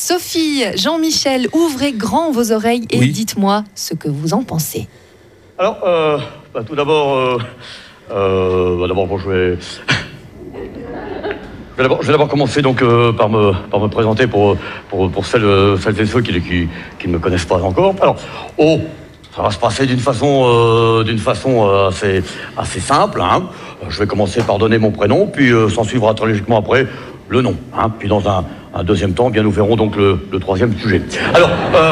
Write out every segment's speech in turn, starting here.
Sophie, Jean-Michel, ouvrez grand vos oreilles et dites-moi ce que vous en pensez. Alors, tout d'abord, bon, je vais d'abord commencer donc par me présenter pour celles et ceux qui ne me connaissent pas encore. Alors, ça va se passer d'une façon assez simple. Hein. Je vais commencer par donner mon prénom, puis s'en suivra très logiquement après le nom. Hein. Puis dans un deuxième temps, bien nous verrons donc le troisième sujet. Alors,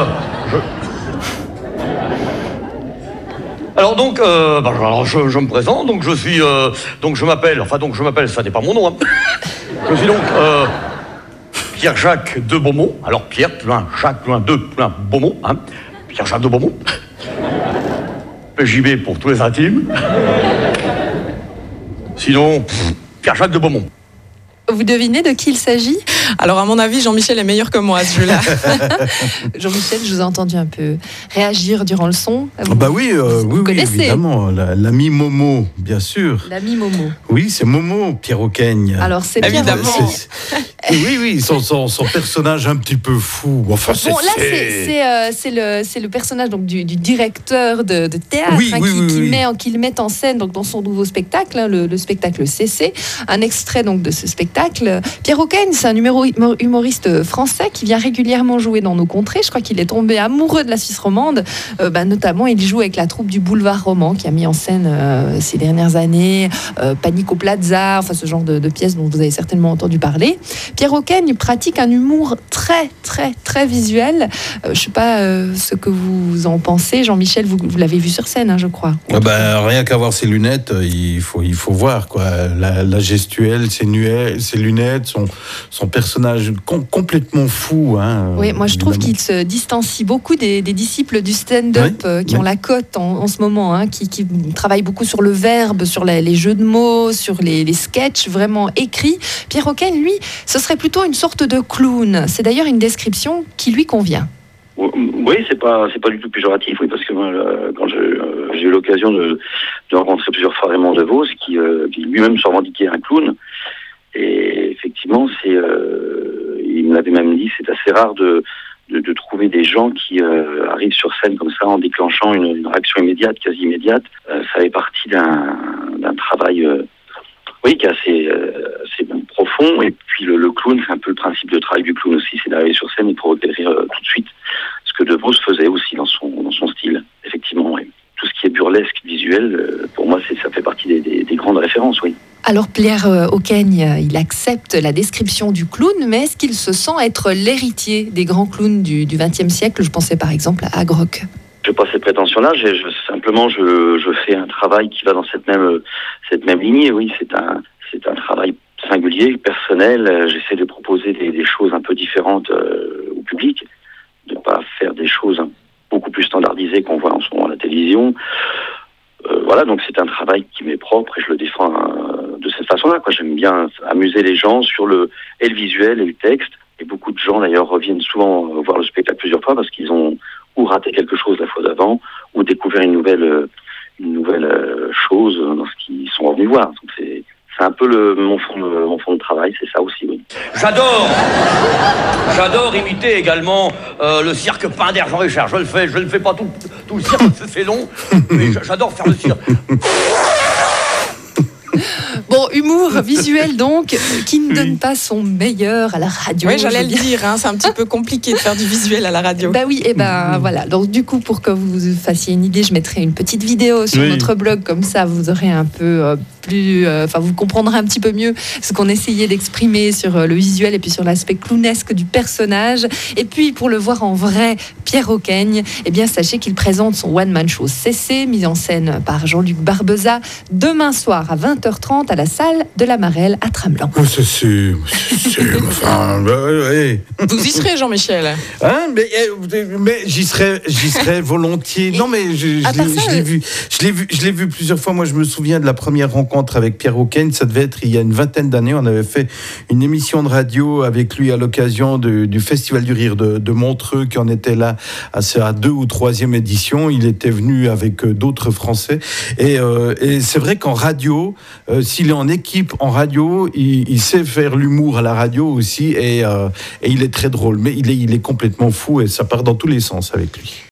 je me présente, donc je m'appelle, ça n'est pas mon nom, hein. Je suis donc Pierre-Jacques de Beaumont. Alors Pierre, plus loin, Jacques, plus loin, 2, plus loin, Beaumont, hein. Pierre-Jacques de Beaumont. PJB pour tous les intimes. Sinon, Pierre-Jacques de Beaumont. Vous devinez de qui il s'agit ? Alors, à mon avis, Jean-Michel est meilleur que moi à ce jeu-là. Jean-Michel, je vous ai entendu un peu réagir durant le son. Oui, évidemment. L'ami Momo, bien sûr. L'ami Momo. Oui, c'est Momo, Pierre Auqueigne. Alors, c'est Pierre évidemment. Oui, son personnage un petit peu fou. Enfin, c'est le personnage donc, du directeur de théâtre qui le met en scène donc, dans son nouveau spectacle, hein, le spectacle CC. Un extrait donc, de ce spectacle. Pierre Auqueigne, c'est un humoriste français qui vient régulièrement jouer dans nos contrées. Je crois qu'il est tombé amoureux de la Suisse romande. Notamment, il joue avec la troupe du Boulevard Roman qui a mis en scène ces dernières années Panico Plaza, enfin ce genre de pièces dont vous avez certainement entendu parler. Pierre Auqueigne pratique un humour très, très, très visuel. Je ne sais pas ce que vous en pensez. Jean-Michel, vous l'avez vu sur scène, hein, je crois. Rien qu'à voir ses lunettes, il faut voir quoi. La gestuelle, ses lunettes, son personnage complètement fou. Hein, oui, moi je trouve qu'il se distancie beaucoup des disciples du stand-up qui ont la cote en ce moment, hein, qui travaillent beaucoup sur le verbe, sur les jeux de mots, sur les sketchs vraiment écrits. Pierre Auqueigne, lui, ce serait plutôt une sorte de clown. C'est d'ailleurs une description qui lui convient. Oui, c'est pas du tout péjoratif, oui, parce que moi, quand j'ai eu l'occasion de rencontrer plusieurs fois Raymond DeVos, qui lui-même se revendiquait un clown, et effectivement, il me l'avait même dit, c'est assez rare de trouver des gens qui arrivent sur scène comme ça en déclenchant une réaction immédiate, quasi immédiate. Ça fait partie d'un travail qui est assez profond. Et puis le clown, c'est un peu le principe de travail du clown aussi, c'est d'arriver sur scène et provoquer le rire tout de suite. Ce que DeVos faisait aussi dans son style, effectivement. Oui. Tout ce qui est burlesque, visuel, pour moi, ça fait partie des grandes références, oui. Alors Pierre Auqueigne, il accepte la description du clown, mais est-ce qu'il se sent être l'héritier des grands clowns du XXe siècle ? Je pensais par exemple à Grock. Je n'ai pas cette prétention-là, simplement je fais un travail qui va dans cette même lignée, oui, c'est un travail singulier, personnel, j'essaie de proposer des choses un peu différentes au public, de ne pas faire des choses beaucoup plus standardisées qu'on voit en ce moment à la télévision. Donc c'est un travail qui m'est propre et je le défends de cette façon-là, quoi. J'aime bien amuser les gens sur le visuel et le texte. Et beaucoup de gens d'ailleurs reviennent souvent voir le spectacle plusieurs fois parce qu'ils ont ou raté quelque chose la fois d'avant ou découvert une nouvelle chose dans ce qu'ils sont revenus voir. Donc c'est un peu mon fond de travail, c'est ça aussi, oui. J'adore imiter également le cirque Pinder Jean Richard. Je le fais pas tout le cirque, c'est long, mais j'adore faire le cirque. Bon, humour visuel donc, qui ne donne pas son meilleur à la radio. Oui, j'allais le dire, hein, c'est un petit peu compliqué de faire du visuel à la radio. Oui, voilà. Donc du coup, pour que vous fassiez une idée, je mettrai une petite vidéo sur notre blog, comme ça vous aurez un peu vous comprendrez un petit peu mieux ce qu'on essayait d'exprimer sur le visuel et puis sur l'aspect clownesque du personnage. Et puis pour le voir en vrai, Pierre Auqueigne, sachez qu'il présente son one-man show CC, mis en scène par Jean-Luc Barbeza, demain soir à 20h30 à la salle de la Marelle à Tramelan. C'est sûr. Vous y serez, Jean-Michel ? Hein, mais j'y serais volontiers. Non, mais je l'ai vu plusieurs fois. Moi, je me souviens de la première rencontre rencontre avec Pierre Rouken, ça devait être il y a une vingtaine d'années. On avait fait une émission de radio avec lui à l'occasion du Festival du Rire de Montreux, qui en était là à sa 2e ou 3e édition. Il était venu avec d'autres Français. Et c'est vrai qu'en radio, s'il est en équipe en radio, il sait faire l'humour à la radio aussi. Et il est très drôle. Mais il est complètement fou et ça part dans tous les sens avec lui.